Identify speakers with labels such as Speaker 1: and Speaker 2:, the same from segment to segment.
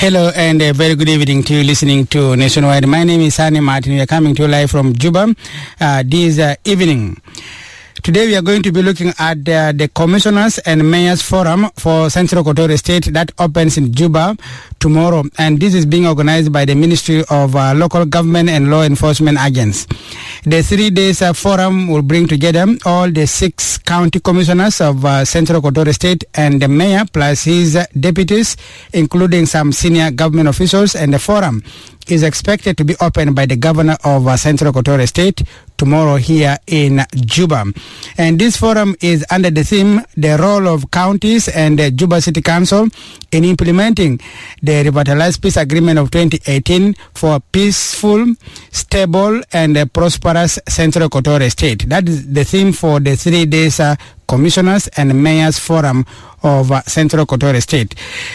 Speaker 1: Hello and a very good evening to you listening to Nationwide. My name is Hani Martin. We are coming to you live from Juba this evening. Today we are going to be looking at the Commissioners and Mayors Forum for Central Equatorial State that opens in Juba tomorrow, and this is being organized by the Ministry of Local Government and Law Enforcement Agents. The 3 days forum will bring together all the 6 county commissioners of Central Equatorial State and the mayor plus his deputies, including some senior government officials, and the forum is expected to be opened by the governor of Central Equatorial State tomorrow here in Juba. And this forum is under the theme, the role of counties and the Juba City Council in implementing the Revitalized Peace Agreement of 2018 for peaceful, stable, and prosperous Central Equatorial State. That is the theme for the 3 days Commissioners and Mayors Forum of Central Equatorial State.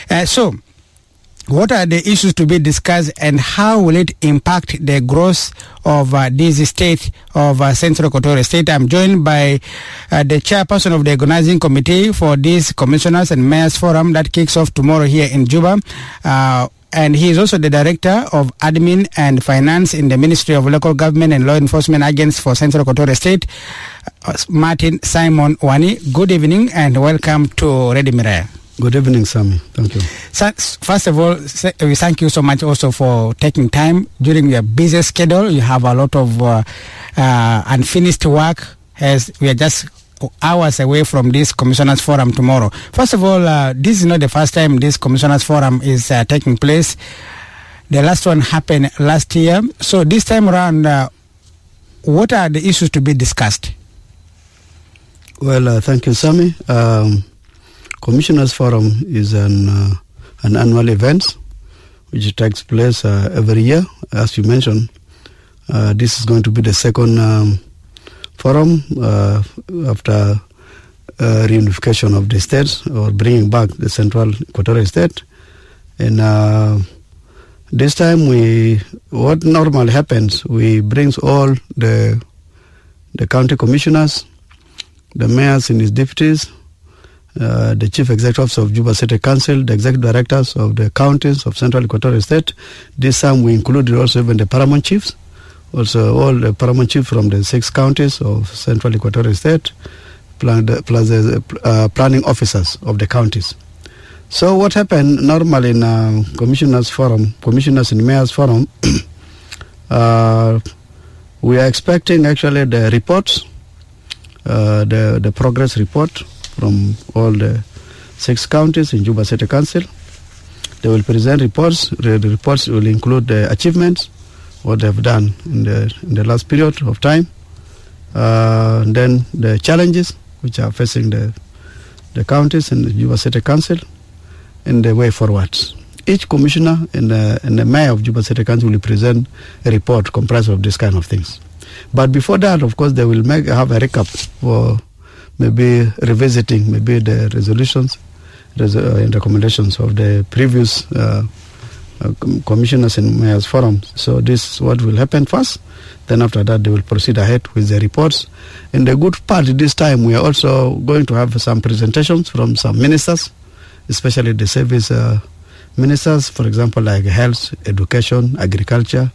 Speaker 1: What are the issues to be discussed and how will it impact the growth of this state of Central Equatorial State? I'm joined by the chairperson of the organizing committee for this Commissioners and Mayors Forum that kicks off tomorrow here in Juba. And he is also the director of admin and finance in the Ministry of Local Government and Law Enforcement Agents for Central Equatorial State, Martin Simon Wani. Good evening and welcome to Ready Miraya.
Speaker 2: Good evening, Sammy. Thank you.
Speaker 1: First of all, we thank you so much also for taking time during your busy schedule. You have a lot of unfinished work as we are just hours away from this Commissioners Forum tomorrow. First of all, this is not the first time this Commissioners Forum is taking place. The last one happened last year. So this time around, what are the issues to be discussed?
Speaker 2: Well, thank you, Sammy. Commissioners Forum is an annual event which takes place every year. As you mentioned, this is going to be the second forum after reunification of the states or bringing back the Central Equatorial State. And this time, what normally happens, we bring all the county commissioners, the mayors and his deputies, the chief executives of Juba City Council, the executive directors of the counties of Central Equatorial State. This time we included also even the paramount chiefs, also all the paramount chiefs from the 6 counties of Central Equatorial State, plus the planning officers of the counties. So what happened normally in Commissioners and Mayors Forum, we are expecting actually the reports, the progress report from all the 6 counties in Juba City Council. They will present reports. The reports will include the achievements, what they have done in the last period of time, and then the challenges which are facing the counties and the Juba City Council, and the way forward. Each commissioner and the mayor of Juba City Council will present a report comprised of this kind of things. But before that, of course, they will have a recap for maybe revisiting maybe the resolutions and recommendations of the previous Commissioners and Mayors Forum. So this is what will happen first. Then after that, they will proceed ahead with the reports. And the good part this time, we are also going to have some presentations from some ministers, especially the service ministers, for example, like health, education, agriculture,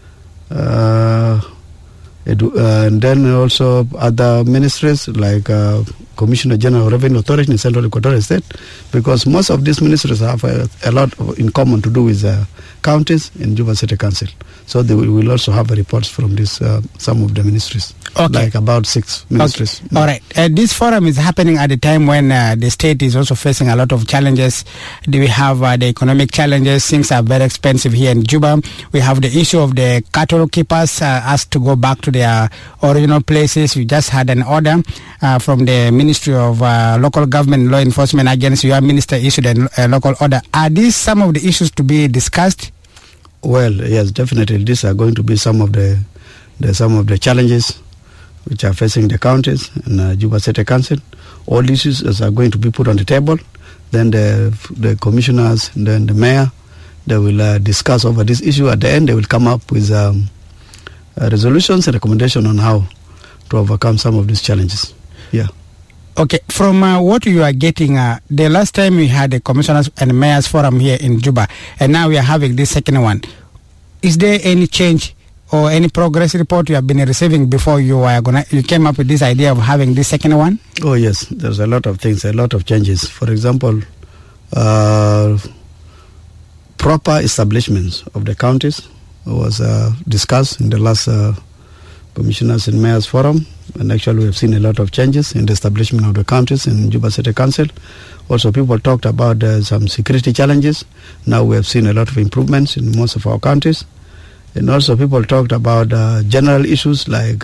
Speaker 2: and then also other ministries like Commissioner General of Revenue Authority in Central Equatorial State, because most of these ministries have a lot in common to do with counties in Juba City Council. So they will also have reports from this some of the ministries, like about 6 ministries.
Speaker 1: Okay. All right. This forum is happening at a time when the state is also facing a lot of challenges. We have the economic challenges. Things are very expensive here in Juba. We have the issue of the cattle keepers asked to go back to their original places. We just had an order from the Ministry of Local Government and Law Enforcement Agents. Your minister issued a local order. Are these some of the issues to be discussed?
Speaker 2: Well, yes, definitely. These are going to be some of the challenges which are facing the counties and Juba City Council. All these issues are going to be put on the table. Then the commissioners, then the mayor, they will discuss over this issue. At the end, they will come up with resolutions and recommendations on how to overcome some of these challenges. Yeah.
Speaker 1: Okay, from what you are getting, the last time we had a commissioners and mayors forum here in Juba, and now we are having this second one. Is there any change or any progress report you have been receiving before you came up with this idea of having this second one?
Speaker 2: Oh yes, there's a lot of things, a lot of changes. For example, proper establishments of the counties was discussed in the last Commissioners and Mayors Forum, and actually we have seen a lot of changes in the establishment of the counties in Juba City Council. Also, people talked about some security challenges. Now we have seen a lot of improvements in most of our counties. And also people talked about general issues like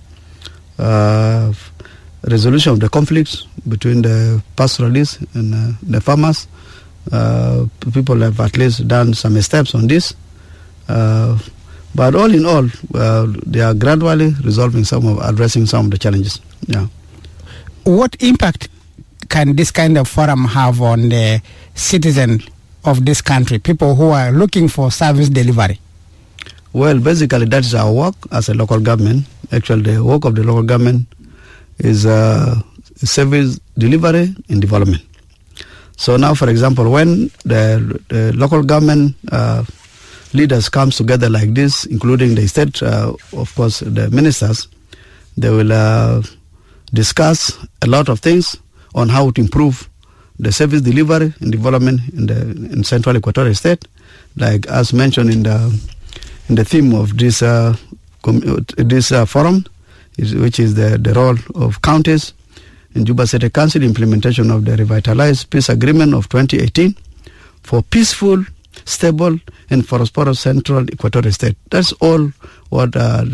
Speaker 2: resolution of the conflicts between the pastoralists and the farmers. People have at least done some steps on this. But all in all, they are gradually addressing some of the challenges. Yeah.
Speaker 1: What impact can this kind of forum have on the citizen of this country, people who are looking for service delivery?
Speaker 2: Well, basically that is our work as a local government. Actually, the work of the local government is service delivery and development. So now, for example, when the local government leaders comes together like this, including the state, of course, the ministers, they will discuss a lot of things on how to improve the service delivery and development in Central Equatorial State, like as mentioned in the theme of this forum, which is the role of counties in Juba City Council, implementation of the revitalized peace agreement of 2018 for peaceful, stable, and prosperous Central Equatorial State. That's all what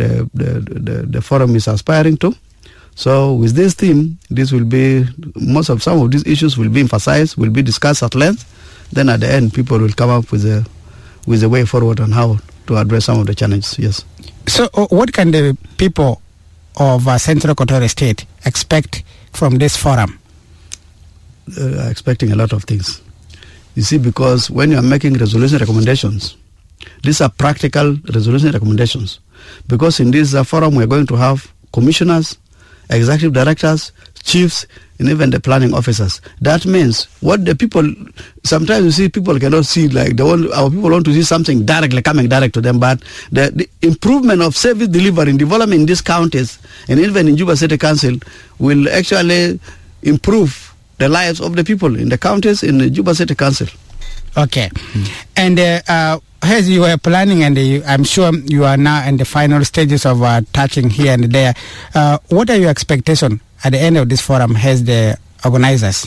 Speaker 2: the forum is aspiring to. So with this theme, this will be some of these issues will be emphasized, will be discussed at length. Then at the end, people will come up with a way forward on how to address some of the challenges. Yes.
Speaker 1: So what can the people of Central Equatorial State expect from this forum?
Speaker 2: Expecting a lot of things. You see, because when you are making resolution recommendations, these are practical resolution recommendations. Because in this forum, we are going to have commissioners, executive directors, chiefs, and even the planning officers. That means what the people, sometimes you see people cannot see, like our people want to see something coming direct to them, but the improvement of service delivery and development in these counties and even in Juba City Council will actually improve the lives of the people in the counties in the Juba City Council.
Speaker 1: Okay. And as you were planning, and I'm sure you are now in the final stages of touching here and there, what are your expectations at the end of this forum as the organizers?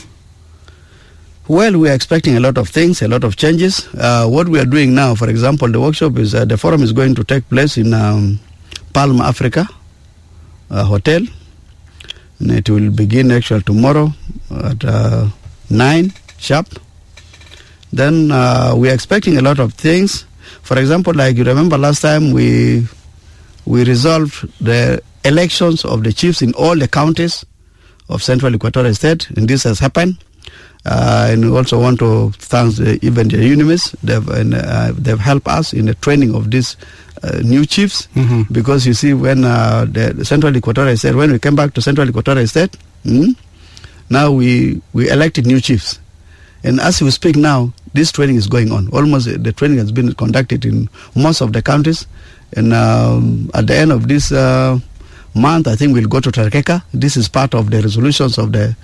Speaker 2: Well, we are expecting a lot of things, a lot of changes. What we are doing now, for example, the workshop is, the forum is going to take place in Palm Africa Hotel. And it will begin actually tomorrow at 9 sharp. Then we are expecting a lot of things. For example, like you remember last time we resolved the elections of the chiefs in all the counties of Central Equatorial State, and this has happened. And we also want to thank even the UNIMIS. They've helped us in the training of these new chiefs, because you see when the Central Equatorial State, when we came back to Central Equatorial State, now we elected new chiefs. And as we speak now, this training is going on. Almost the training has been conducted in most of the counties. And at the end of this month, I think we'll go to Tarkeka. This is part of the resolutions of the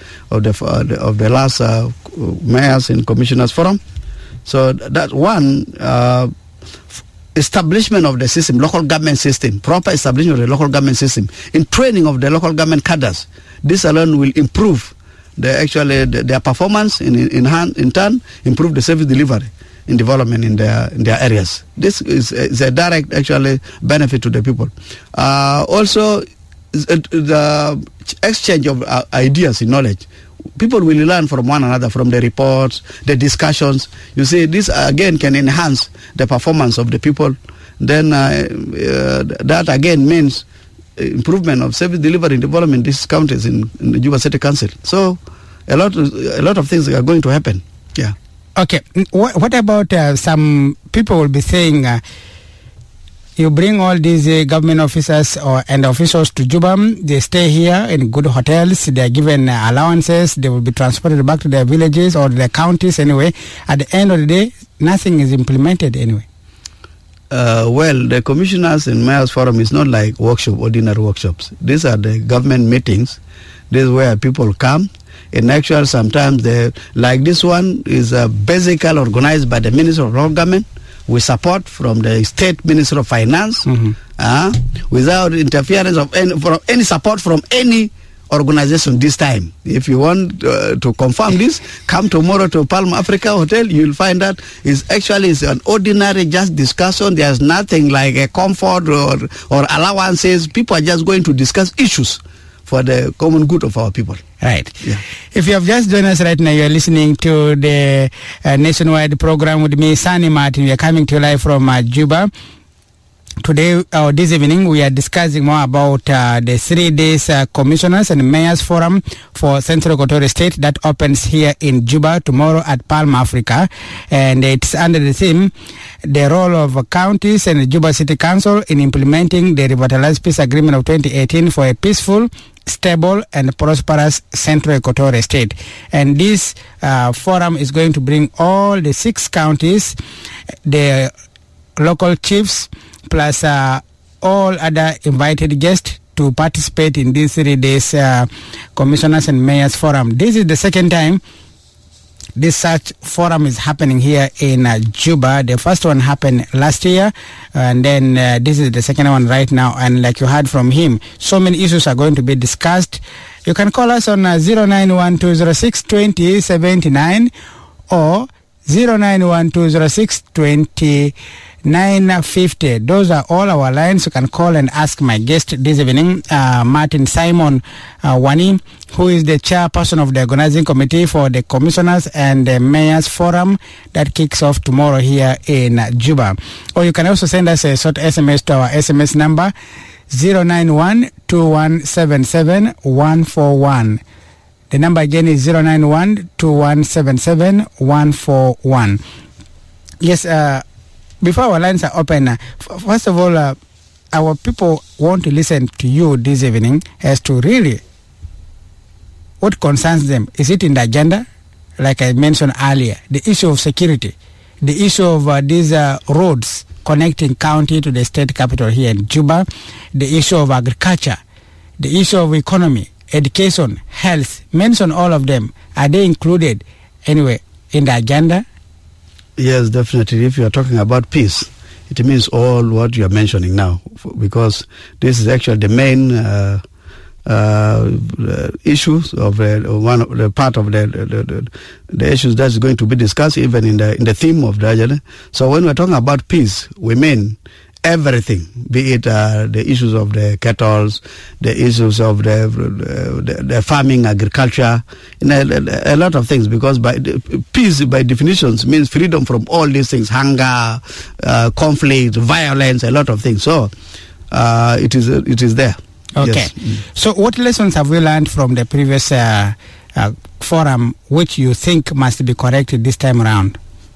Speaker 2: last mayors and commissioners forum. So that one, establishment of the system, local government system, proper establishment of the local government system, in training of the local government cadres. This alone will improve their performance, in turn improve the service delivery in development in their areas. This is a direct actually benefit to the people. Also, the exchange of ideas and knowledge. People will learn from one another, from the reports, the discussions. You see, this again can enhance the performance of the people. Then that again means improvement of service delivery and development in these counties in the Juba City Council. So a lot of things are going to happen. Yeah.
Speaker 1: Okay. What about some people will be saying, You bring all these government officers and officials to Juba. They stay here in good hotels. They are given allowances. They will be transported back to their villages or their counties anyway. At the end of the day, nothing is implemented anyway.
Speaker 2: Well, the commissioners and mayors forum is not like ordinary workshops. These are the government meetings. This is where people come. In actual, sometimes like this one is basically organized by the Minister of Local Government with support from the State Minister of Finance, without interference of any support from any organization this time. If you want to confirm this, come tomorrow to Palm Africa Hotel. You'll find that it's an ordinary just discussion. There's nothing like a comfort or allowances. People are just going to discuss issues for the common good of our people.
Speaker 1: Right.
Speaker 2: Yeah.
Speaker 1: If you have just joined us right now, you're listening to the Nationwide program with me, Sani Martin. We are coming to you live from Juba. Today, this evening, we are discussing more about the 3 days Commissioners and Mayors Forum for Central Equatorial State that opens here in Juba tomorrow at Palm Africa. And it's under the theme, the role of counties and the Juba City Council in implementing the Revitalized Peace Agreement of 2018 for a peaceful, stable and prosperous Central Equatorial State. And this forum is going to bring all the 6 counties, the local chiefs, plus all other invited guests to participate in this 3 days Commissioners and Mayors Forum. This is the second time this such forum is happening here in Juba. The first one happened last year, and then this is the second one right now. And like you heard from him, so many issues are going to be discussed. You can call us on 09120622079 or 09120620950. Those are all our lines. You can call and ask my guest this evening, Martin Simon Wani, who is the chairperson of the organizing committee for the Commissioners and the Mayors Forum that kicks off tomorrow here in Juba. Or you can also send us a short SMS to our SMS number 09121777141. The number again is 09121777141. Yes, before our lines are open, first of all, our people want to listen to you this evening as to really what concerns them. Is it in the agenda? Like I mentioned earlier, the issue of security, the issue of these roads connecting county to the state capital here in Juba, the issue of agriculture, the issue of economy, education, health. Mention all of them. Are they included anyway in the agenda?
Speaker 2: Yes, definitely. If you are talking about peace, it means all what you are mentioning now, because this is actually the main issues of one of the part of the issues that's going to be discussed, even in the theme of the agenda. So when we're talking about peace, we mean everything, be it the issues of the cattle, the issues of the farming, agriculture, a lot of things, because peace by definitions means freedom from all these things, hunger, conflict, violence, a lot of things. So it is there.
Speaker 1: Okay.
Speaker 2: Yes.
Speaker 1: So what lessons have we learned from the previous forum which you think must be corrected this time around?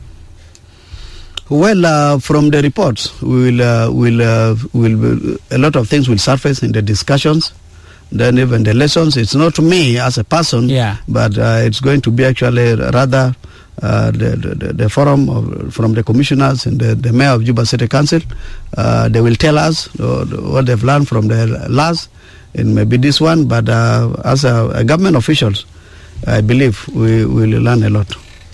Speaker 2: Well, from the reports, a lot of things will surface in the discussions. Then even the lessons, it's not me as a person, but it's going to be actually rather the forum from the commissioners and the mayor of Juba City Council. They will tell us what they've learned from the last, and maybe this one. But as a government officials, I believe we will learn a lot.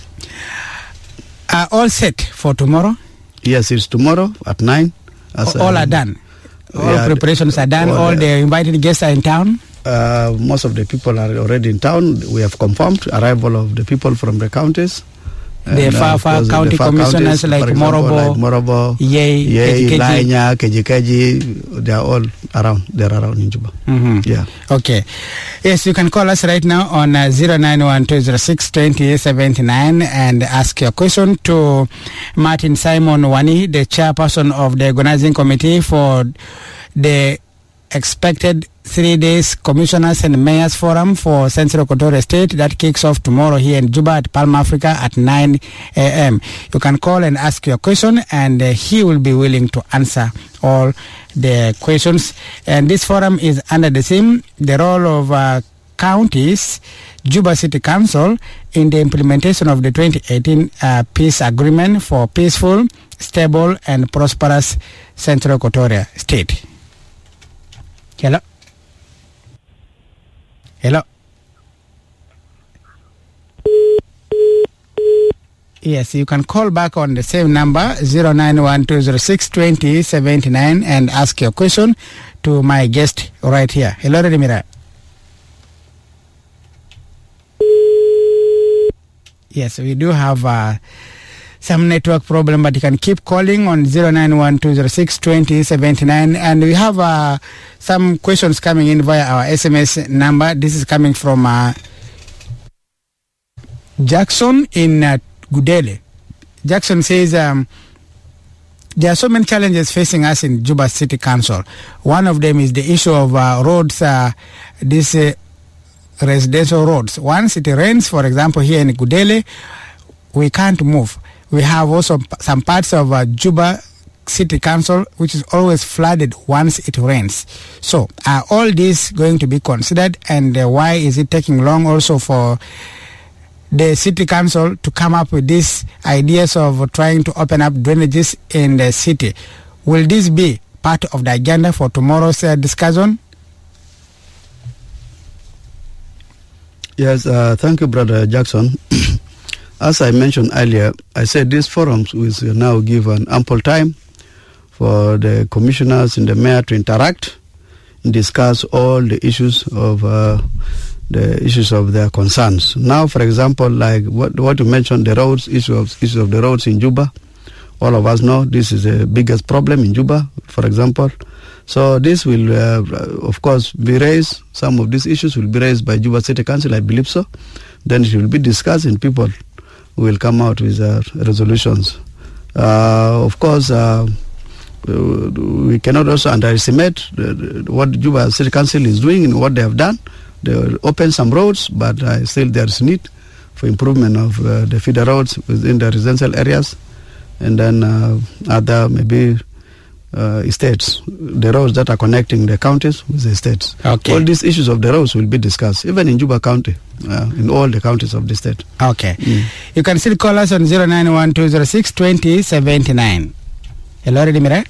Speaker 1: Are all set for tomorrow?
Speaker 2: Yes, it's tomorrow at 9.
Speaker 1: All are done? All preparations are done? All the invited guests are in town?
Speaker 2: Most of the people are already in town. We have confirmed arrival of the people from the counties.
Speaker 1: The far county commissioners like
Speaker 2: Morobo, Yei, Lainya, Kejikeji, they are all around. They're around in Juba.
Speaker 1: Mm-hmm.
Speaker 2: Yeah.
Speaker 1: Okay. Yes, you can call us right now on 09120622079 and ask your question to Martin Simon Wani, the chairperson of the organizing committee for the expected 3 days Commissioners and Mayors Forum for Central Equatoria State that kicks off tomorrow here in Juba at Palm Africa at 9 a.m. You can call and ask your question, and he will be willing to answer all the questions. And this forum is under the theme, the role of counties, Juba City Council in the implementation of the 2018 peace agreement for peaceful, stable and prosperous Central Equatoria State. Hello? Hello? Yes, you can call back on the same number, 0912062079, and ask your question to my guest right here. Hello, Redimira. Yes, we do have some network problem, but you can keep calling on 0912062079. And we have some questions coming in via our SMS number. This is coming from Jackson in Gudele. Jackson says, there are so many challenges facing us in Juba City Council. One of them is the issue of roads, residential roads. Once it rains, for example, here in Gudele, we can't move. We have also some parts of Juba City Council which is always flooded once it rains. So are all these going to be considered, and why is it taking long also for the City Council to come up with these ideas of trying to open up drainages in the city? Will this be part of the agenda for tomorrow's discussion?
Speaker 2: Yes, thank you, Brother Jackson. As I mentioned earlier, I said these forums will now give an ample time for the commissioners and the mayor to interact and discuss all the issues of their concerns. Now, for example, like what you mentioned, the roads, issue of the roads in Juba. All of us know this is the biggest problem in Juba, for example. So this will, of course, be raised. Some of these issues will be raised by Juba City Council, I believe so. Then it will be discussed, and people will come out with resolutions. Of course, we cannot also underestimate what Juba City Council is doing and what they have done. They will open some roads, but still there is need for improvement of the feeder roads within the residential areas, and then other maybe estates, the roads that are connecting the counties with the estates.
Speaker 1: Okay.
Speaker 2: All these issues of the roads will be discussed, even in Juba County, in all the counties of the state.
Speaker 1: Okay. You can still call us on 0912062079. Hello, Redimira?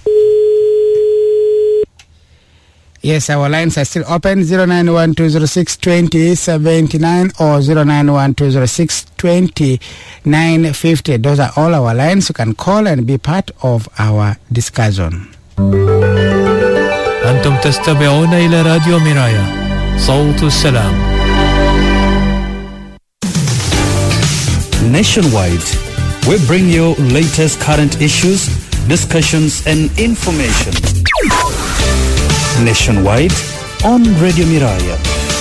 Speaker 1: Yes, our lines are still open, 0912062079 or 0912062950. Those are all our lines. You can call and be part of our discussion.
Speaker 3: أنتم تستمعون إلى راديو مرايا صوت السلام.
Speaker 4: Nationwide, we bring you latest current issues, discussions and information. Nationwide on Radio Miraya.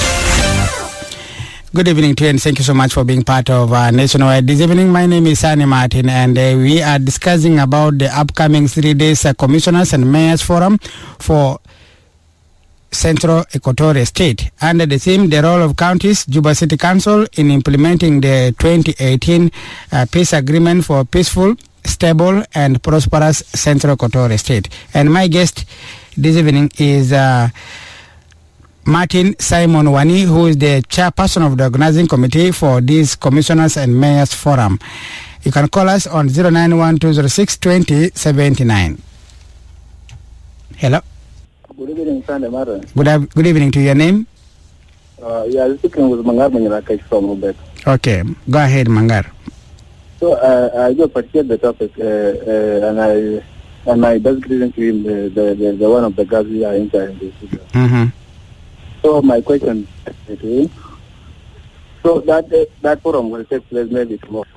Speaker 1: Good evening to you, and thank you so much for being part of Nationwide this evening. My name is Sani Martin, and we are discussing about the upcoming 3 days Commissioners and Mayors Forum for Central Equatoria State. Under the theme, the role of counties, Juba City Council in implementing the 2018 peace agreement for peaceful, stable and prosperous Central Equatoria State. And my guest this evening is Martin Simon Wani, who is the chairperson of the organizing committee for these Commissioners and Mayors Forum. You can call us on 0912062079. Hello.
Speaker 5: Good evening, Sunday Martin.
Speaker 1: Good evening to your name.
Speaker 5: Yeah, speaking with Mangar Manjarakesh from Ubek.
Speaker 1: Okay, go ahead, Mangar.
Speaker 5: So I just appreciate the topic, and my best greeting to him, the one of the guys we are entering this. So my question to him. So that forum will take place maybe tomorrow.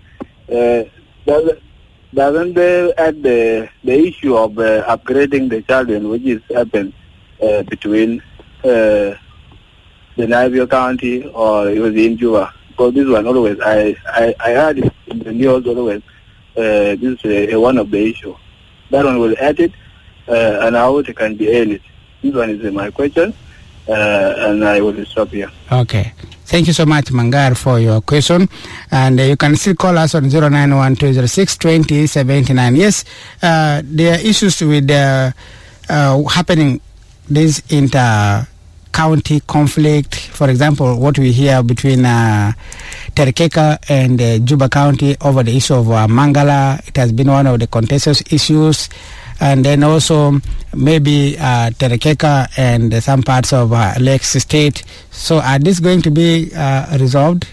Speaker 5: Doesn't they add the issue of upgrading the children, which is happened between the Navio County or within Juba? Because this one always, I heard it in the news always, this is one of the issues. That one will add it, and how it can be ended. This one is my question, and I will stop here.
Speaker 1: Okay. Thank you so much, Mangar, for your question. And you can still call us on 09120622079. Yes, there are issues with happening, this inter-county conflict. For example, what we hear between Terekeka and Juba County over the issue of Mangala. It has been one of the contentious issues. And then also maybe Terekeka and some parts of Lakes State. So are these going to be resolved?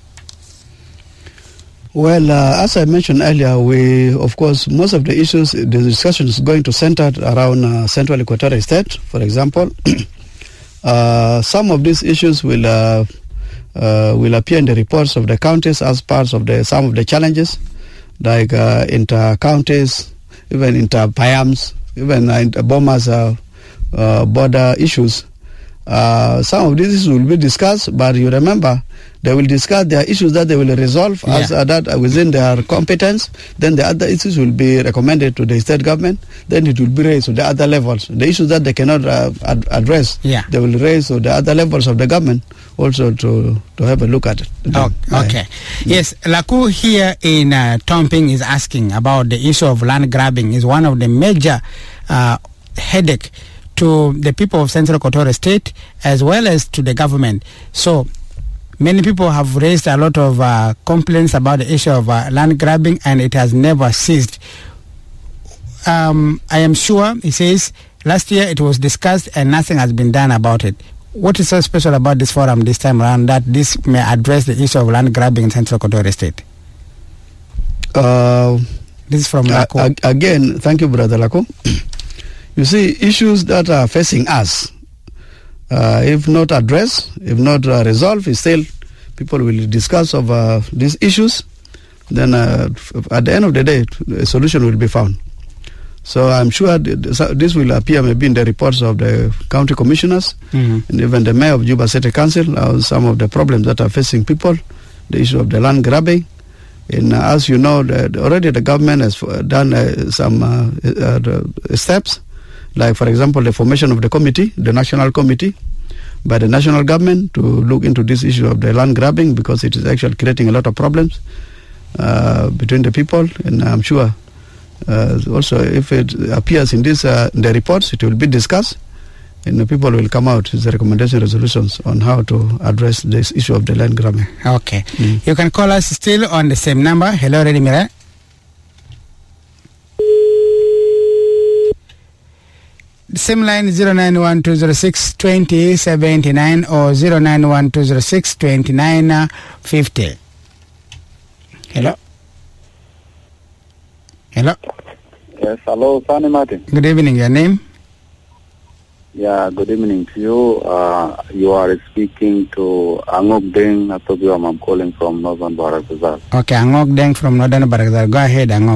Speaker 2: Well, as I mentioned earlier, of course, most of the issues, the discussion is going to center around Central Equatorial State, for example. Some of these issues will appear in the reports of the counties as parts of some of the challenges, like inter-counties, even inter-PIAMs, even inter-Bomas border issues. Some of these issues will be discussed, but you remember, they will discuss their issues that they will resolve as that within their competence. Then the other issues will be recommended to the state government. Then it will be raised to the other levels. The issues that they cannot address, they will raise to the other levels of the government also to have a look at it.
Speaker 1: Okay. Yes, Laku here in Tomping is asking about the issue of land grabbing. Is one of the major headache to the people of Central Equatorial State as well as to the government. So many people have raised a lot of complaints about the issue of land grabbing, and it has never ceased. I am sure, he says, last year it was discussed and nothing has been done about it. What is so special about this forum this time around that this may address the issue of land grabbing in Central Equatorial State? This is from Lako.
Speaker 2: Again, thank you, Brother Lako. You see, issues that are facing us, if not addressed, if not resolved, still people will discuss of these issues. Then at the end of the day, a solution will be found. So I'm sure this will appear maybe in the reports of the county commissioners and even the mayor of Juba City Council, some of the problems that are facing people, the issue of the land grabbing. And as you know, already the government has done some steps, like, for example, the formation of the committee, the national committee, by the national government to look into this issue of the land grabbing, because it is actually creating a lot of problems between the people. And I'm sure also if it appears in this the reports, it will be discussed, and the people will come out with the recommendation resolutions on how to address this issue of the land grabbing.
Speaker 1: Okay. You can call us still on the same number. Hello, Ready Mira. Same line 09120622079 or 09120622950. Hello. Hello.
Speaker 5: Yes, hello, Sani Martin.
Speaker 1: Good evening. Your name?
Speaker 5: Yeah, good evening to you. You are speaking to Angok Deng Atobiam. I'm calling from Northern Barakazal.
Speaker 1: Okay, Angok Deng from Northern Barakazal. Go ahead, Angok.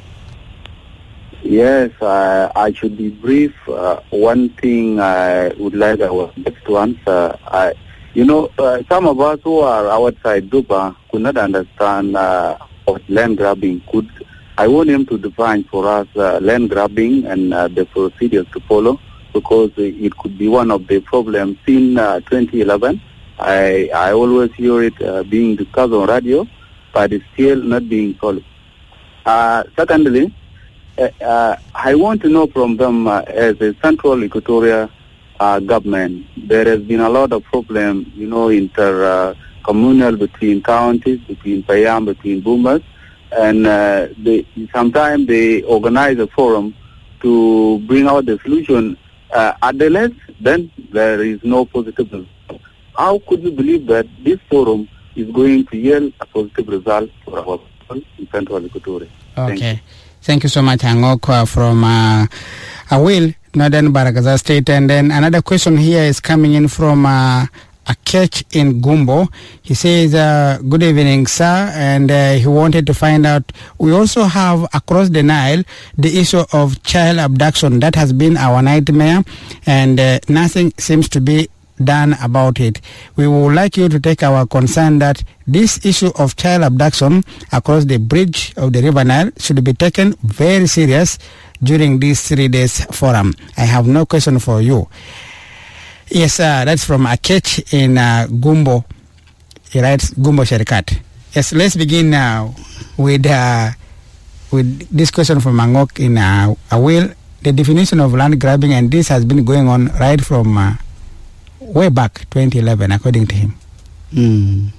Speaker 5: Yes, I should be brief. One thing I would like to answer. Some of us who are outside Juba could not understand what land grabbing could. I want him to define for us land grabbing and the procedures to follow, because it could be one of the problems in 2011. I always hear it being discussed on radio, but it's still not being solved. Secondly, I want to know from them as a Central Equatorial government, there has been a lot of problem, inter-communal between counties, between Payam, between Boomers, and sometimes they organize a forum to bring out the solution. At the last, then there is no positive result. How could you believe that this forum is going to yield a positive result for our people in Central Equatoria?
Speaker 1: Okay. Thank you so much, Angok, from Awil, Northern Barakazal State. And then another question here is coming in from Akech in Gumbo. He says, good evening, sir. And he wanted to find out, we also have across the Nile the issue of child abduction. That has been our nightmare, and nothing seems to be done about it. We would like you to take our concern that this issue of child abduction across the bridge of the River Nile should be taken very serious during this 3 days forum. I have no question for you. Yes, that's from Akech in Gumbo. He writes Gumbo Sherikat. Yes, let's begin now with this question from Mangok in Awil. The definition of land grabbing, and this has been going on right from way back 2011, according to him.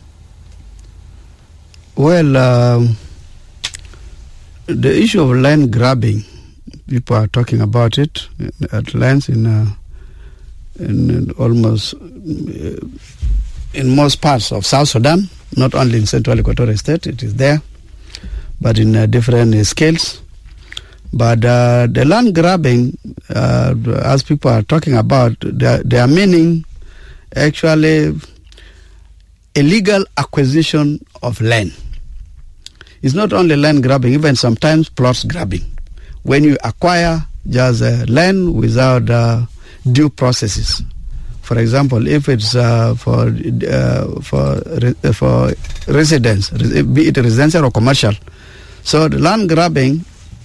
Speaker 2: Well, the issue of land grabbing, people are talking about it at length in almost in most parts of South Sudan, not only in Central Equatorial State. It is there, but in different scales. But the land grabbing, as people are talking about, they are meaning actually illegal acquisition of land. It's not only land grabbing, even sometimes plots grabbing. When you acquire just land without due processes. For example, if it's for residence, be it residential or commercial. So the land grabbing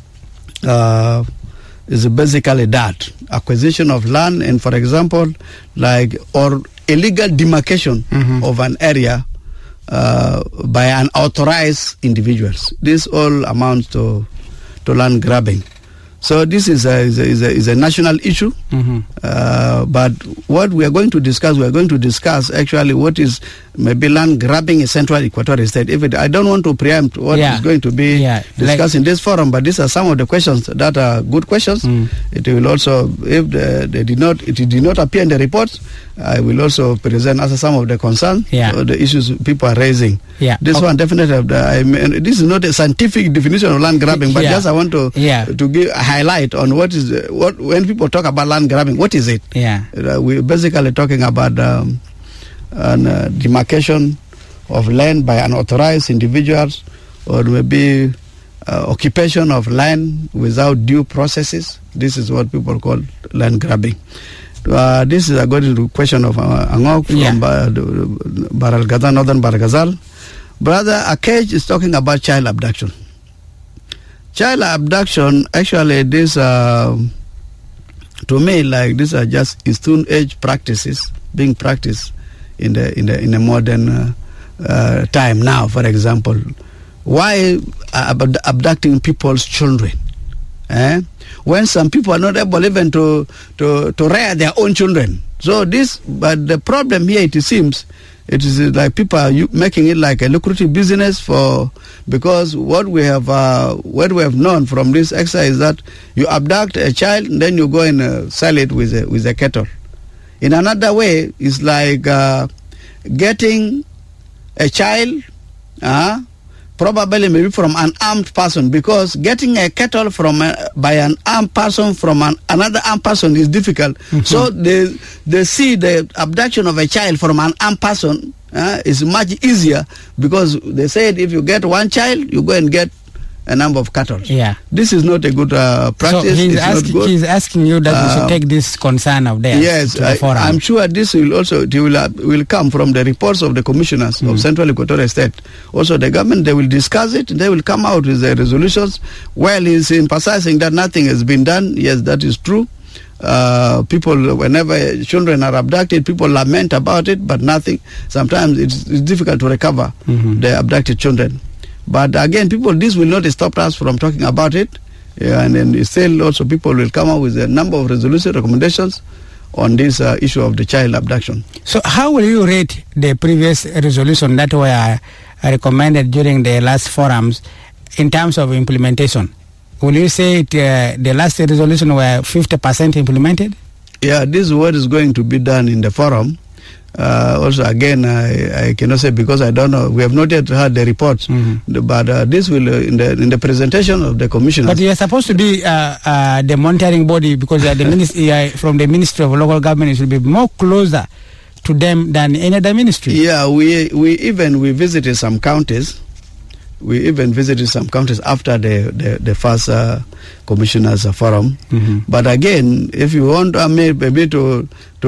Speaker 2: is basically that acquisition of land, and for example, like or illegal demarcation of an area by unauthorized individuals. This all amounts to land grabbing. So this is a national issue. But what we are going to discuss, actually what is maybe land grabbing in Central Equatorial State. I don't want to preempt what is going to be discussed in this forum, but these are some of the questions that are good questions. It will also, if it did not appear in the report, I will also present as some of the concerns or the issues people are raising. This one definitely, this is not a scientific definition of land grabbing, but just I want to give a highlight on what when people talk about land grabbing, what is it? We're basically talking about demarcation of land by unauthorized individuals, or maybe occupation of land without due processes. This is what people call land grabbing. This is according to the question of Angok from Baral Ghazal, Northern Baral Ghazal. Brother Akej is talking about child abduction. Child abduction, actually, this to me, like these are just stone age practices being practiced in a modern time now. For example, why abducting people's children? When some people are not able even to rear their own children. So but the problem here, it seems, it is like people are making it like a lucrative business because what we have known from this exercise is that you abduct a child and then you go and sell it with a cattle. In another way, it's like getting a child, probably maybe from an armed person, because getting a cattle by an armed person from another armed person is difficult. So they see the abduction of a child from an armed person is much easier, because they said if you get one child, you go and get a number of cattle. This is not a good practice. So
Speaker 1: he's asking you that we should take this concern of theirs.
Speaker 2: Yes, I'm sure this will also will come from the reports of the commissioners of Central Equatorial State. Also, the government, they will discuss it. They will come out with the resolutions. Well, he's emphasizing that nothing has been done. Yes, that is true. People, whenever children are abducted, people lament about it, but nothing. Sometimes it's difficult to recover the abducted children. But again, this will not stop us from talking about it. And then still also people will come up with a number of resolution recommendations on this issue of the child abduction.
Speaker 1: So how will you rate the previous resolution that were recommended during the last forums in terms of implementation? Will you say the last resolution were 50% implemented?
Speaker 2: Yeah, this is what is going to be done in the forum. Also, again, I cannot say because I don't know. We have not yet heard the reports, but this will in the presentation of the commissioners.
Speaker 1: But you are supposed to be the monitoring body, because the from the Ministry of Local Government, it will be more closer to them than any other ministry.
Speaker 2: Yeah, we visited some counties We even visited some countries after the first commissioners forum. But again, if you want maybe to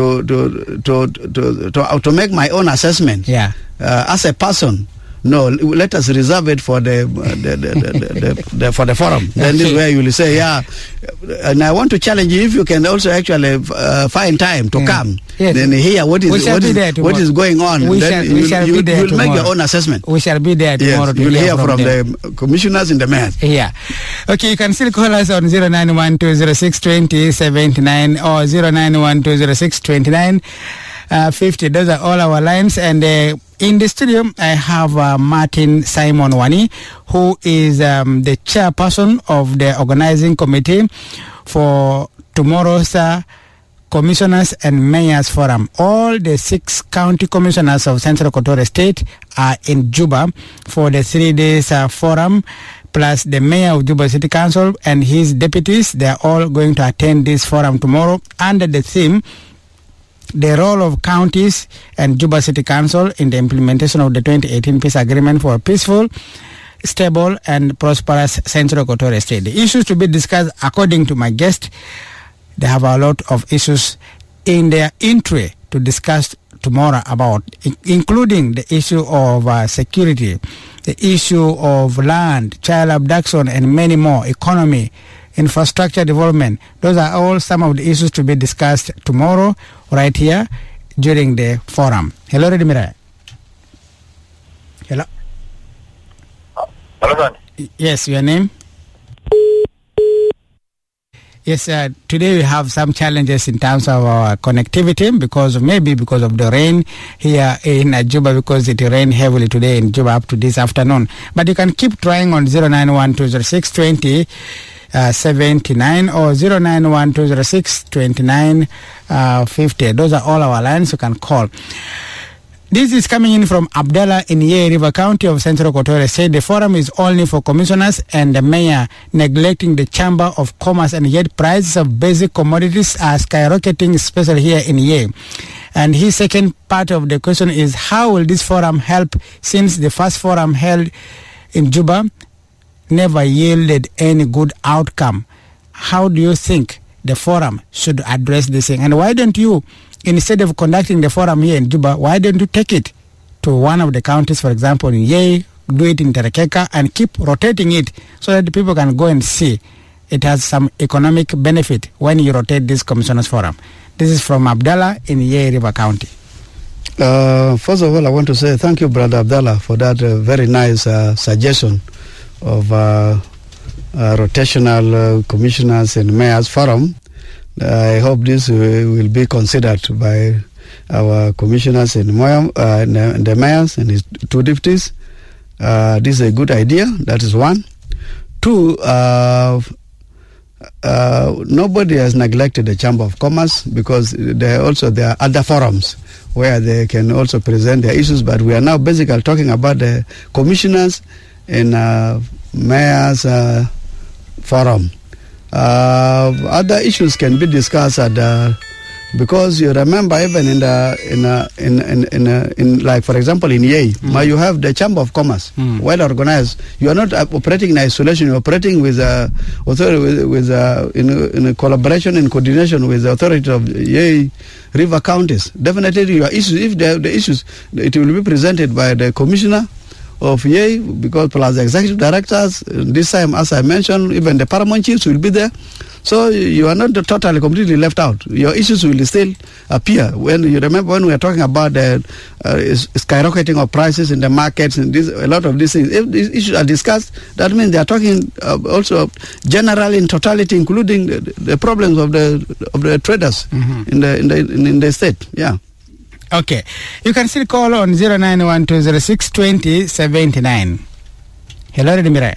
Speaker 2: make my own assessment, as a person, no, let us reserve it for the forum. Then this is where you will say, and I want to challenge you if you can also actually find time to come. Then hear what is going on. You'll make your own assessment.
Speaker 1: We shall be there tomorrow.
Speaker 2: You'll hear from the commissioners in the mayors.
Speaker 1: Yeah. Okay, you can still call us on 09120622079 or 09120622950. Those are all our lines. And in the studio, I have Martin Simon Wani, who is the chairperson of the organizing committee for tomorrow's Commissioners and Mayors Forum. All the 6 county commissioners of Central Equatoria State are in Juba for the 3 days forum, plus the mayor of Juba City Council and his deputies. They are all going to attend this forum tomorrow under the theme, the role of counties and Juba City Council in the implementation of the 2018 peace agreement for a peaceful, stable and prosperous Central Equatoria State. The issues to be discussed, according to my guest, they have a lot of issues in their entry to discuss tomorrow about, including the issue of security, the issue of land, child abduction and many more, economy, infrastructure development. Those are all some of the issues to be discussed tomorrow right here during the forum. Hello, Redimira. Hello.
Speaker 5: Hello, sir.
Speaker 1: Yes, your name? Yes, today we have some challenges in terms of our connectivity because of the rain here in Juba, because it rained heavily today in Juba up to this afternoon. But you can keep trying on 09120622079 or 09120622950. Those are all our lines you can call. This is coming in from Abdallah in Yei River County of Central Equatoria State. The forum is only for commissioners and the mayor, neglecting the Chamber of Commerce, and yet prices of basic commodities are skyrocketing, especially here in Yei. And his second part of the question is, how will this forum help, since the first forum held in Juba never yielded any good outcome? How do you think the forum should address this thing? And why don't you, instead of conducting the forum here in Juba, why don't you take it to one of the counties, for example, in Yei, do it in Terekeka, and keep rotating it so that the people can go and see it has some economic benefit when you rotate this commissioners forum? This is from Abdallah in Yei River County.
Speaker 2: First of all, I want to say thank you, Brother Abdallah, for that very nice suggestion of rotational commissioners and mayors forum. I hope this will be considered by our commissioners and the mayors and his 2 deputies. This is a good idea. That is one. 2, nobody has neglected the Chamber of Commerce, because there are other forums where they can also present their issues. But we are now basically talking about the commissioners and mayors forum. Other issues can be discussed because you remember, even in like, for example, in Yei, where you have the Chamber of Commerce, well organized. You are not operating in isolation. You are operating with in a collaboration and coordination with the authority of Yei River counties. Definitely, your issues, if there are the issues, it will be presented by the commissioner of Yei, because plus the executive directors, this time, as I mentioned, even the paramount chiefs will be there. So you are not totally, completely left out. Your issues will still appear. When you remember, when we are talking about the skyrocketing of prices in the markets and a lot of these things, if these issues are discussed, that means they are talking also generally in totality, including the problems of the traders in the state. Yeah.
Speaker 1: Okay. You can still call on 09120622079. Hello, Redimira.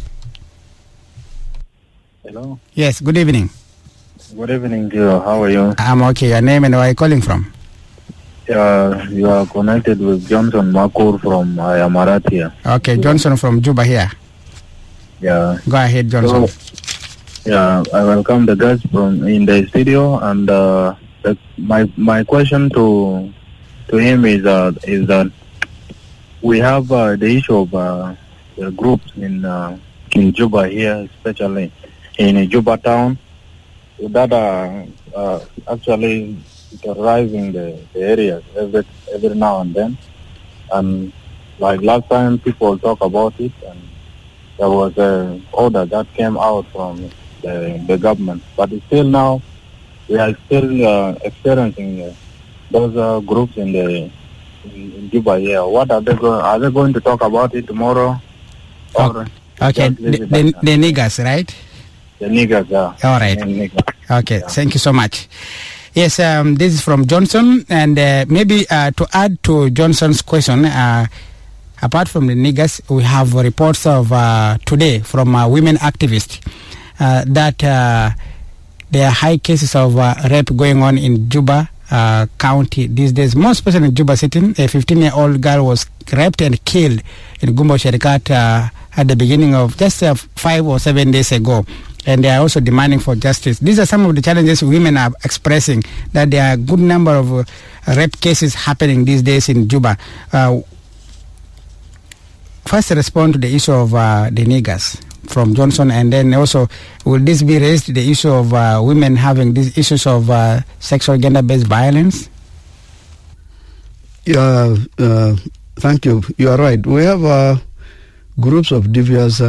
Speaker 6: Hello.
Speaker 1: Yes, good evening.
Speaker 6: Good evening, dear. How are you?
Speaker 1: I'm okay. Your name and where are you calling from?
Speaker 6: You are connected with Johnson Makur from Yamaratia.
Speaker 1: Okay, Johnson from Juba here.
Speaker 6: Yeah.
Speaker 1: Go ahead, Johnson.
Speaker 6: So, I welcome the guests in the studio, and my question to him is that we have the issue of groups in Juba here, especially in Juba town, that are actually terrorizing the areas every now and then. And like last time, people talk about it, and there was an order that came out from the government. But still now, we are still experiencing those groups in Juba here. What are they going? Are they going to talk about it tomorrow?
Speaker 1: Okay, the niggers, right?
Speaker 6: The niggers, yeah.
Speaker 1: All right. Okay, yeah. Thank you so much. Yes, this is from Johnson, and maybe to add to Johnson's question, apart from the niggers, we have reports of today from women activists that there are high cases of rape going on in Juba County these days, more especially in Juba City. A 15-year-old girl was raped and killed in Gumbo Sherikat at the beginning of just 5 or 7 days ago. And they are also demanding for justice. These are some of the challenges women are expressing, that there are a good number of rape cases happening these days in Juba. First, respond to the issue of the niggers from Johnson, and then also, will this be raised, the issue of women having these issues of sexual gender-based violence?
Speaker 2: Yeah, thank you. You are right. We have groups of devious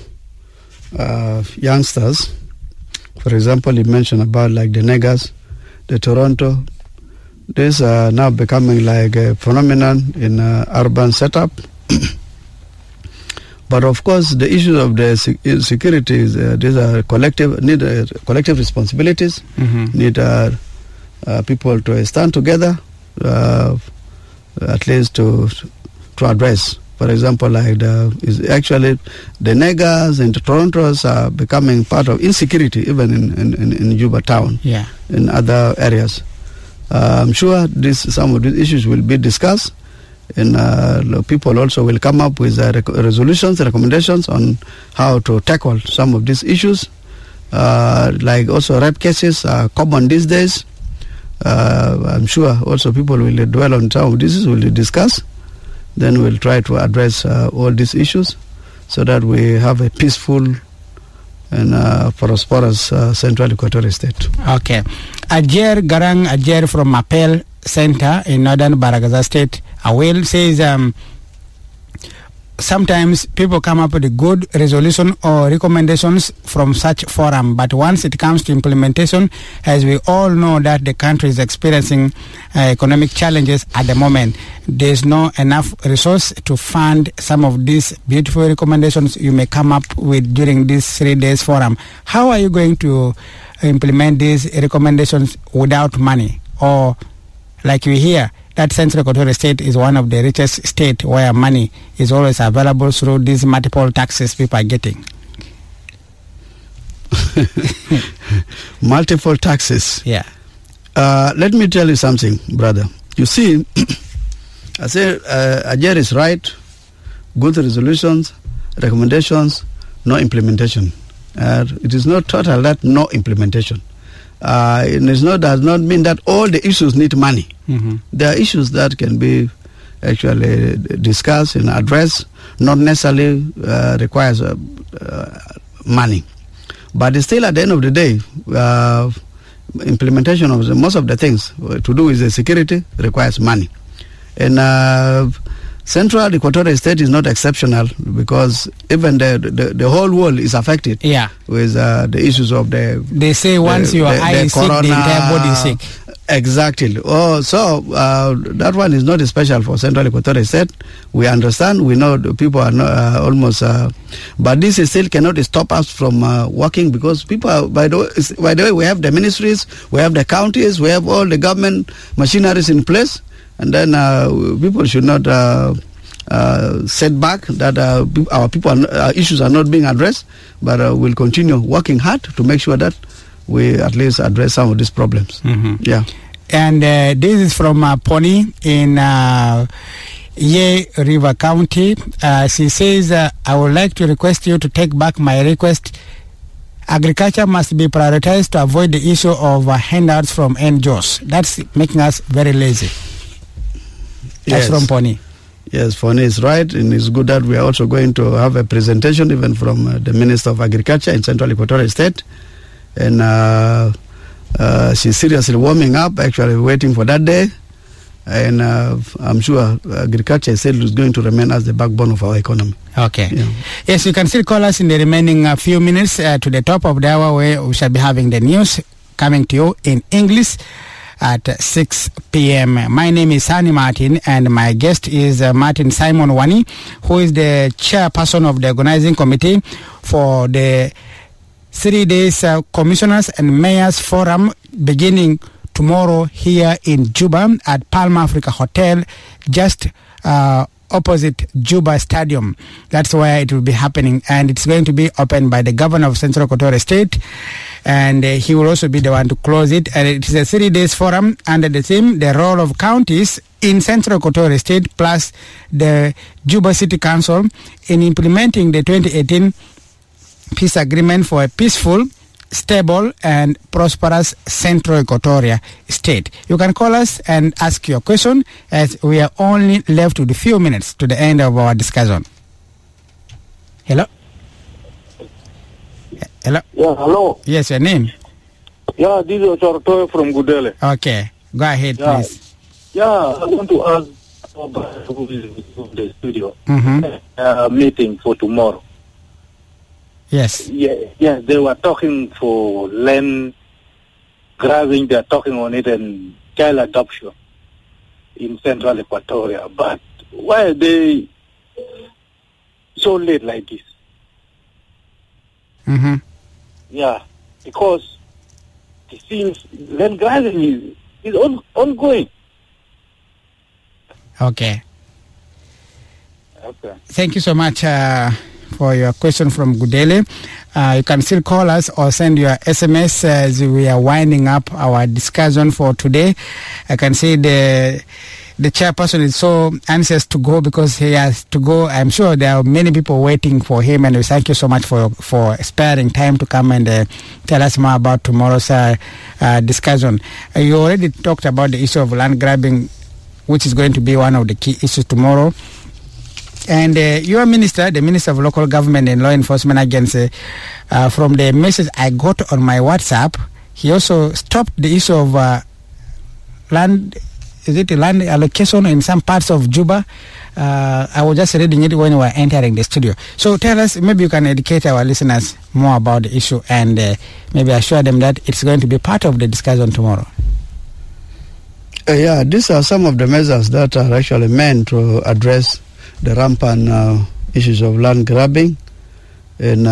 Speaker 2: youngsters. For example, you mentioned about like the niggers, the Toronto. These are now becoming like a phenomenon in urban setup. But of course, the issues of the security is these are collective responsibilities.
Speaker 1: Mm-hmm.
Speaker 2: Need people to stand together, at least to address. For example, like the niggers and the Torontos are becoming part of insecurity, even in Juba town,
Speaker 1: yeah,
Speaker 2: in other areas. I'm sure some of these issues will be discussed, and people also will come up with recommendations on how to tackle some of these issues. Like also rape cases are common these days. I'm sure also people will dwell on some of these, will discuss. Then we'll try to address all these issues so that we have a peaceful and prosperous Central Equatorial State.
Speaker 1: Okay. Ajer Garang from Mapel Center in Northern Baragaza State, Awel, says sometimes people come up with a good resolution or recommendations from such forum, but once it comes to implementation, as we all know that the country is experiencing economic challenges at the moment, there's no enough resource to fund some of these beautiful recommendations you may come up with during this 3 days forum. How are you going to implement these recommendations without money? Or like we hear, that Central Equatorial State is one of the richest states where money is always available through these multiple taxes people are getting.
Speaker 2: Multiple taxes.
Speaker 1: Yeah.
Speaker 2: Let me tell you something, brother. You see, I say Ajer is right. Good resolutions, recommendations, no implementation. It is not total that no implementation. It does not mean that all the issues need money.
Speaker 1: Mm-hmm.
Speaker 2: There are issues that can be actually discussed and addressed, not necessarily requires money. But still, at the end of the day, implementation of most of the things to do with the security requires money. And Central Equatorial State is not exceptional, because even the whole world is affected.
Speaker 1: Yeah.
Speaker 2: With the issues of the.
Speaker 1: They say once your eye is sick, the entire body is sick.
Speaker 2: Exactly. So that one is not special for Central Equatorial State. We understand. We know the people are not, almost. But this still cannot stop us from working, because people are, by the way, we have the ministries, we have the counties, we have all the government machineries in place. And then people should not set back that our people issues are not being addressed, but we'll continue working hard to make sure that we at least address some of these problems.
Speaker 1: Mm-hmm.
Speaker 2: Yeah.
Speaker 1: And this is from Pony in Ye River County. She says, I would like to request you to take back my request. Agriculture must be prioritized to avoid the issue of handouts from NGOs. That's making us very lazy. That's
Speaker 2: Yes.
Speaker 1: from Pony.
Speaker 2: Yes, Foni is right, and it's good that we are also going to have a presentation even from the Minister of Agriculture in Central Equatorial State. And she's seriously warming up, actually waiting for that day. And I'm sure agriculture is going to remain as the backbone of our economy.
Speaker 1: Okay.
Speaker 2: Yeah.
Speaker 1: Yes, you can still call us in the remaining few minutes to the top of the hour, where we shall be having the news coming to you in English at 6 p.m. My name is Sani Martin, and my guest is Martin Simon Wani, who is the chairperson of the organizing committee for the 3 days Commissioners and Mayors Forum beginning tomorrow here in Juba at Palma Africa Hotel, just opposite Juba Stadium. That's where it will be happening, and it's going to be opened by the governor of Central Equatorial State, and he will also be the one to close it. And it is a 3 days forum under the theme, the role of counties in Central Equatorial State plus the Juba City Council in implementing the 2018 peace agreement for a peaceful, stable and prosperous Central Equatoria State. You can call us and ask your question, as we are only left with a few minutes to the end of our discussion. Hello? Hello?
Speaker 5: Yeah, hello.
Speaker 1: Yes, your name?
Speaker 5: Yeah, this is Ochortoyo from Gudele.
Speaker 1: Okay, go ahead, please.
Speaker 5: Yeah, I want to ask about the studio
Speaker 1: Mm-hmm.
Speaker 5: meeting for tomorrow.
Speaker 1: Yes.
Speaker 5: Yeah, they were talking for land grabbing, they're talking on it, and child adoption in Central Equatoria. But why are they so late like this?
Speaker 1: Mm-hmm.
Speaker 5: Yeah, because it seems land grabbing is ongoing.
Speaker 1: Okay.
Speaker 5: Okay.
Speaker 1: Thank you so much for your question from Gudele. You can still call us or send your SMS as we are winding up our discussion for today. I can see the chairperson is so anxious to go because he has to go. I'm sure there are many people waiting for him, and we thank you so much for sparing time to come and tell us more about tomorrow's discussion. You already talked about the issue of land grabbing, which is going to be one of the key issues tomorrow. And your minister, the Minister of Local Government and Law Enforcement Agency, from the message I got on my WhatsApp, he also stopped the issue of land allocation in some parts of Juba. I was just reading it when we were entering the studio. So tell us, maybe you can educate our listeners more about the issue and maybe assure them that it's going to be part of the discussion tomorrow.
Speaker 2: Yeah, these are some of the measures that are actually meant to address the rampant issues of land grabbing. And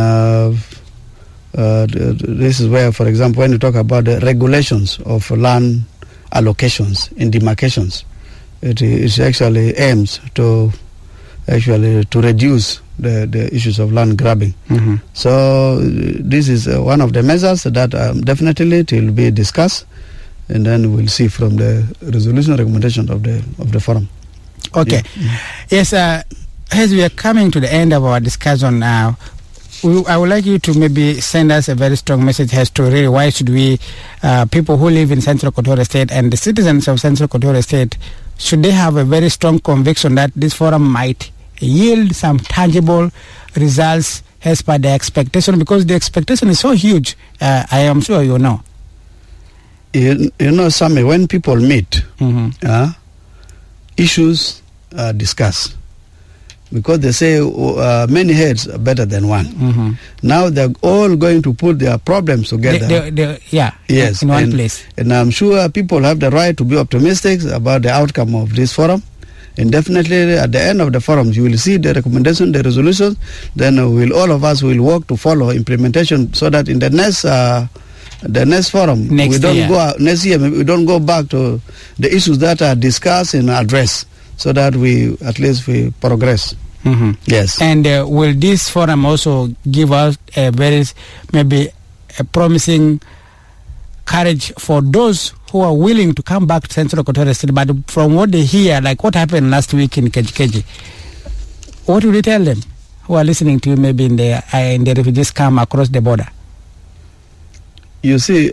Speaker 2: this is where, for example, when you talk about the regulations of land allocations in demarcations, it actually aims to reduce the issues of land grabbing.
Speaker 1: Mm-hmm.
Speaker 2: So this is one of the measures that definitely it will be discussed, and then we'll see from the resolution recommendation of the forum.
Speaker 1: Okay.
Speaker 2: Yeah.
Speaker 1: Yes, as we are coming to the end of our discussion now, I would like you to maybe send us a very strong message as to really why should we, people who live in Central Equatoria State and the citizens of Central Equatoria State, should they have a very strong conviction that this forum might yield some tangible results as per the expectation, because the expectation is so huge. I am sure you know.
Speaker 2: You know, Sammy, when people meet,
Speaker 1: Mm-hmm.
Speaker 2: Issues are discussed, because they say many heads are better than one.
Speaker 1: Mm-hmm.
Speaker 2: Now they're all going to put their problems together.
Speaker 1: Yes, in one place.
Speaker 2: And I'm sure people have the right to be optimistic about the outcome of this forum. And definitely at the end of the forum, you will see the recommendation, the resolutions. Then all of us will work to follow implementation, so that in the next forum, we don't go back to the issues that are discussed and addressed, so that we progress.
Speaker 1: Mm-hmm.
Speaker 2: Yes.
Speaker 1: And will this forum also give us a very, maybe a promising courage for those who are willing to come back to Central Equatoria State, but from what they hear, like what happened last week in Kejikeji, what will you tell them who are listening to you maybe in the refugees come across the border?
Speaker 2: You see,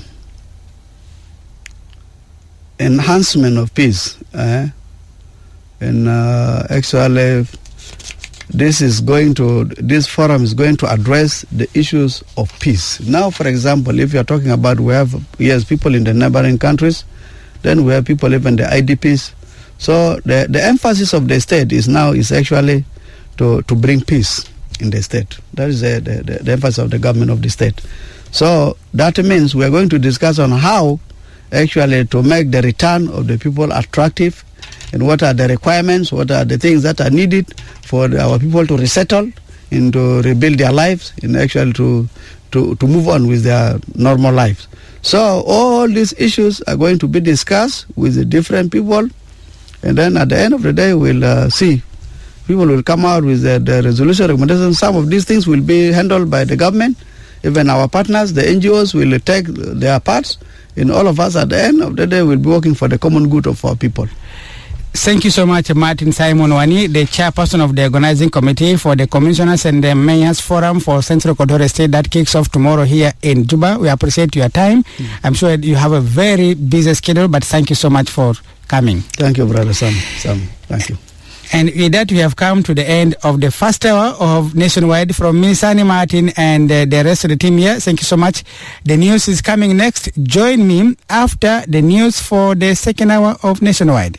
Speaker 2: enhancement of peace And actually, this forum is going to address the issues of peace. Now, for example, if you are talking about we have people in the neighboring countries, then we have people even the IDPs. So the emphasis of the state is actually to bring peace in the state. That is the emphasis of the government of the state. So that means we are going to discuss on how actually to make the return of the people attractive, and what are the requirements, what are the things that are needed for our people to resettle and to rebuild their lives, and actually to move on with their normal lives. So all these issues are going to be discussed with the different people, and then at the end of the day we'll see. People will come out with the resolution recommendations. Some of these things will be handled by the government. Even our partners, the NGOs, will take their parts, and all of us at the end of the day will be working for the common good of our people.
Speaker 1: Thank you so much, Martin Simon Wani, the chairperson of the organizing committee for the Commissioners and the Mayors Forum for Central Equatorial State that kicks off tomorrow here in Juba. We appreciate your time. I'm sure you have a very busy schedule, but thank you so much for coming.
Speaker 2: Thank you, Brother Sam. Thank you.
Speaker 1: And with that, we have come to the end of the first hour of Nationwide. From me, Sani Martin, and the rest of the team here, thank you so much. The news is coming next. Join me after the news for the second hour of Nationwide.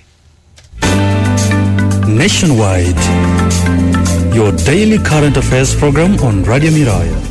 Speaker 4: Nationwide, your daily current affairs program on Radio Miraya.